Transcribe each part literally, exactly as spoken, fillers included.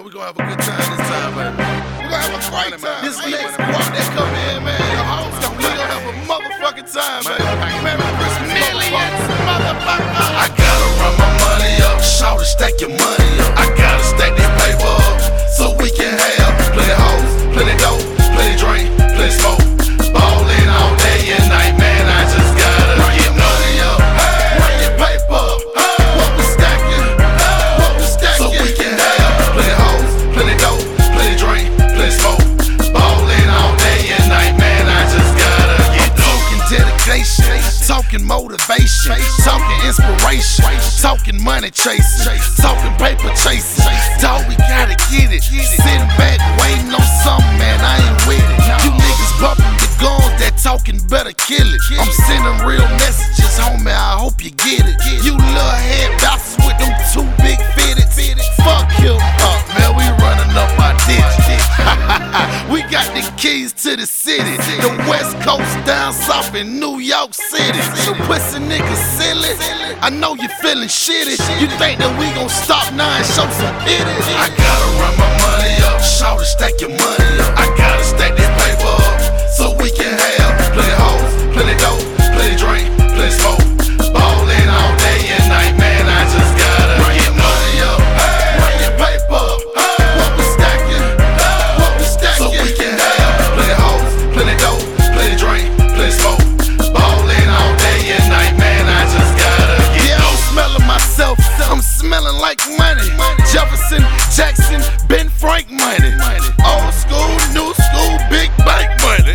we gonna have a good time this time, baby. We gonna have a great time. This next squad that come in, man, we gonna have a motherfucking time, baby. Merry Christmas, millions, motherfucker. I gotta run my money up, shout it, stack your money up. I gotta stack this paper up, so we can have plenty hoes, plenty dope, plenty drink, plenty smoke. Ballin' all day and night, man, I just gotta get money up. Run your paper up, what we stacking, what we stacking. So we can have plenty hoes, plenty dope, plenty drink, plenty smoke. Ballin' all day and night, man, I just gotta get talking dedication, talking motivation, talking inspiration, talking money chasing, talking paper chasing. Dawg, we gotta get it. Sitting back waiting on something, man, I ain't with it. You niggas bumping the guns, that talking better kill it. I'm sending real messages, homie, I hope you get it. You little head bouncers with them two big fitted. Fuck him up, man, we running up our ditch. We got the keys to the city, the West Coast down south in New York City. So pussy niggas silly, I know you feeling shitty. You think that we gon' stop now and show some pity? I gotta run my money up, shout it, stack your money up. I gotta stack this paper up, so we can have plenty hoes, plenty dope, plenty drink, plenty smoke. Ballin' all day and night, man, I just gotta get money up. Run your paper up, what we stacking, what we stacking. So we can have plenty hoes, plenty dope, plenty drink, plenty smoke. Ballin' all day and night, man, I just gotta get yeah, I'm smelling myself, I'm smelling like money. Jefferson, Jackson, Ben Frank money. Old school, new school, big bank money.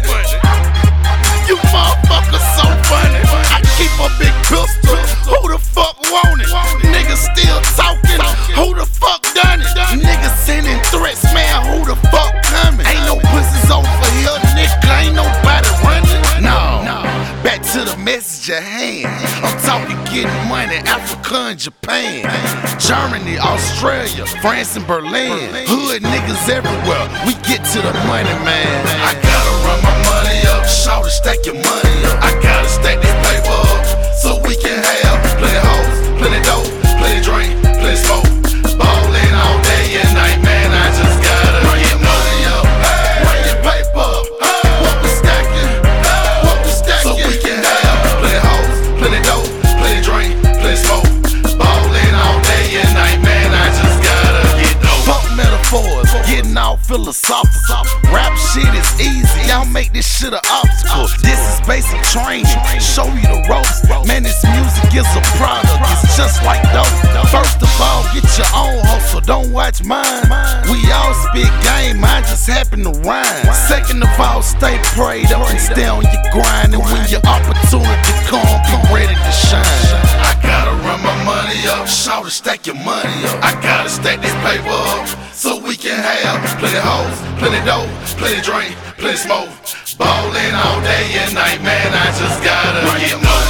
You motherfuckers so funny. I keep a big pistol, who the fuck want it? Niggas still talking, who the fuck done it? Niggas sending threats, man, who the fuck coming? Ain't no pussies over here, nigga, ain't nobody running. No, back to the message at hand. I'm talking getting money, Africa and Japan, Germany, Australia, France and Berlin. Hood niggas everywhere, we get to the money, man. I gotta run my money up, shout it, stack your money up. I gotta stack this paper up, so we can have plenty hoes, plenty dope, plenty drink, plenty smoke. Ballin' all day and night, man, I just gotta get money up. Run your paper up, what we stacking, what we stacking. So we can have plenty hoes, plenty dope, plenty drink, plenty smoke. Ballin' all day and night, man, I just gotta get dope. Fuck metaphors, getting all philosophical. Rap shit is easy, y'all make this shit an obstacle. This is basic training, show you the ropes. Man, this music is a product, it's just like dope. First of all, get your own hustle, don't watch mine. We all spit game, mine just happen to rhyme. Second of all, stay prayed up and stay on your grind. And when your opportunity comes, be ready to shine. I gotta run my money up, shout it, stack your money up. I gotta stack this paper up, so we can have plenty hoes, plenty dope, plenty drink, plenty smoke. Ballin' all day and night, man, I just gotta get money.